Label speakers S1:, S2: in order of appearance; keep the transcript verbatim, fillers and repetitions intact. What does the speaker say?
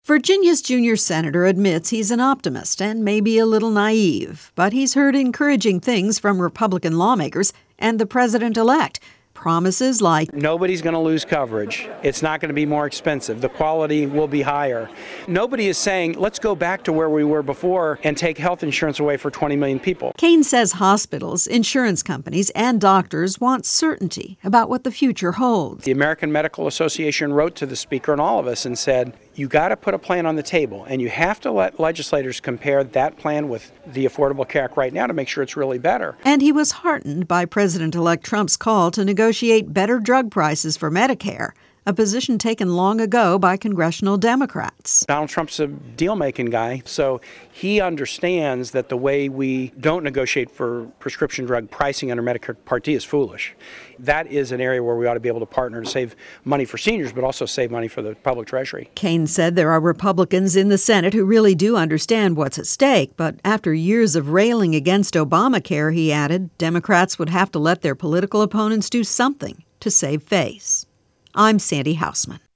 S1: Virginia's junior senator admits he's an optimist and maybe a little naive, but he's heard encouraging things from Republican lawmakers and the president-elect. Promises like,
S2: nobody's going to lose coverage. It's not going to be more expensive. The quality will be higher. Nobody is saying, let's go back to where we were before and take health insurance away for twenty million people.
S1: Kane says hospitals, insurance companies, and doctors want certainty about what the future holds.
S2: The American Medical Association wrote to the Speaker and all of us and said, you got to put a plan on the table, and you have to let legislators compare that plan with the Affordable Care Act right now to make sure it's really better.
S1: And he was heartened by President-elect Trump's call to negotiate better drug prices for Medicare, a position taken long ago by congressional Democrats.
S2: Donald Trump's a deal-making guy, so he understands that the way we don't negotiate for prescription drug pricing under Medicare Part D is foolish. That is an area where we ought to be able to partner to save money for seniors, but also save money for the public treasury.
S1: Kane said there are Republicans in the Senate who really do understand what's at stake, but after years of railing against Obamacare, he added, Democrats would have to let their political opponents do something to save face. I'm Sandy Hausman.